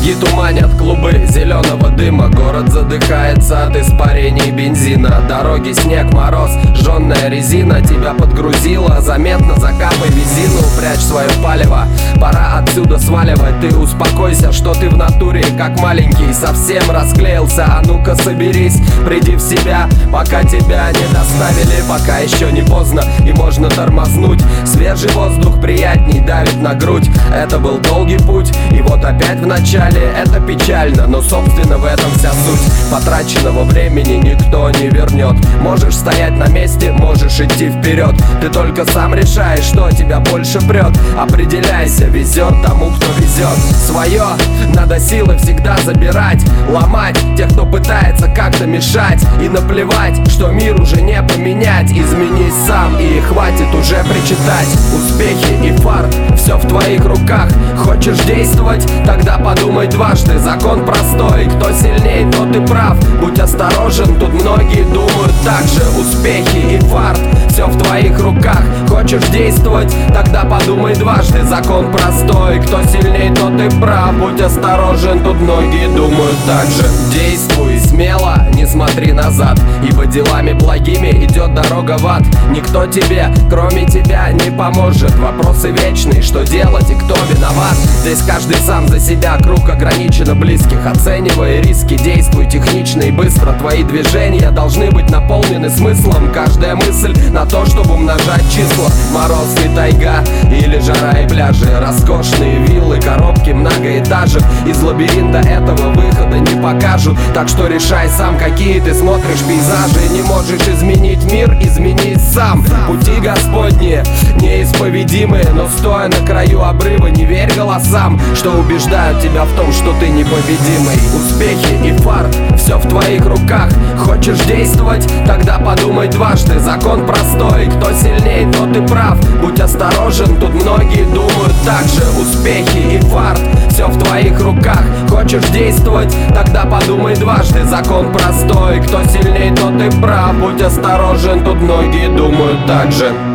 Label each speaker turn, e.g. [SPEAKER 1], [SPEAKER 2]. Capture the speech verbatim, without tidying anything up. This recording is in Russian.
[SPEAKER 1] Мозги туманят клубы зеленого дыма. Город задыхается от испарений бензина. Дороги, снег, мороз, жжённая резина тебя подгрузила. Заметно закапай бензину, прячь свое палево. Пора отсюда сваливать, ты успокойся, что ты в натуре как маленький. Совсем расклеился, а ну-ка соберись, приди в себя, пока тебя не доставили. Пока еще не поздно и можно тормознуть. Свежий воздух приятней давит на грудь. Это был долгий путь, и вот опять в начале. Это печально, но собственно в этом вся суть. Потраченного времени никто не вернет. Можешь стоять на месте, можешь идти вперед. Ты только сам решаешь, что тебя больше прет. Определяйся, везет тому, кто везет. Свое надо силы всегда забирать, ломать тех, кто пытается как-то мешать. И наплевать, что мир уже не поменять. Изменись сам и хватит уже причитать. Успехи и фарт, все в твоих руках. Хочешь действовать? Тогда подумай дважды. Закон простой, кто сильнее, тот и прав. Будь осторожен, тут многие думают так же. Успехи и фарт, все в твоих руках. Хочешь действовать? Тогда подумай дважды. Закон простой, кто сильнее, тот и прав. Будь осторожен, тут многие думают так же. Действуй смело, не смотри назад, ибо делами благими идет дорога в ад. Никто тебе, кроме тебя, не поможет. Вопросы вечные, что делать и кто виноват. Здесь каждый сам за себя, круг ограниченно близких. Оценивай риски, действуй технично и быстро. Твои движения должны быть наполнены смыслом. Каждая мысль на то, чтобы умножать числа. Мороз и тайга или жара и пляжи. Роскошные виллы, коробки многоэтажек. Из лабиринта этого выхода не покажут. Так что решай сам, какие ты смотришь пейзажи. Не можешь изменить мир, изменись сам. Пути Господни неисповедимые, но стоя на краю обрыва, не верь голосам, что убеждают тебя в том, что ты непобедимый. Успехи и фарт, все в твоих руках. Хочешь действовать? Тогда подумай дважды. Закон простой, кто сильнее, тот и прав. Будь осторожен, тут многие думают так же. Успехи и фарт, все в твоих руках. Хочешь действовать? Тогда подумай дважды. Закон простой, кто сильнее, тот и прав. Будь осторожен, тут многие думают так же.